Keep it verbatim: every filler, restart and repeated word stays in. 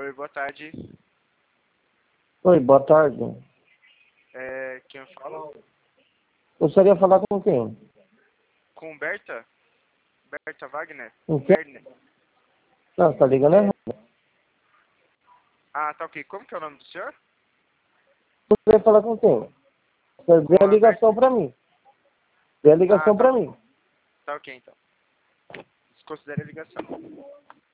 Oi, boa tarde. Oi, boa tarde. É, quem fala? Gostaria de falar com quem? Com Berta? Berta Wagner? Com quem? Werner. Não, tá ligando errado. Ah, tá ok. Como que é o nome do senhor? Gostaria de falar com quem? Você dê Com a a ligação Berta. pra mim. Dê a Ah, ligação tá pra ok. mim. Tá ok, então. Desconsidere a ligação.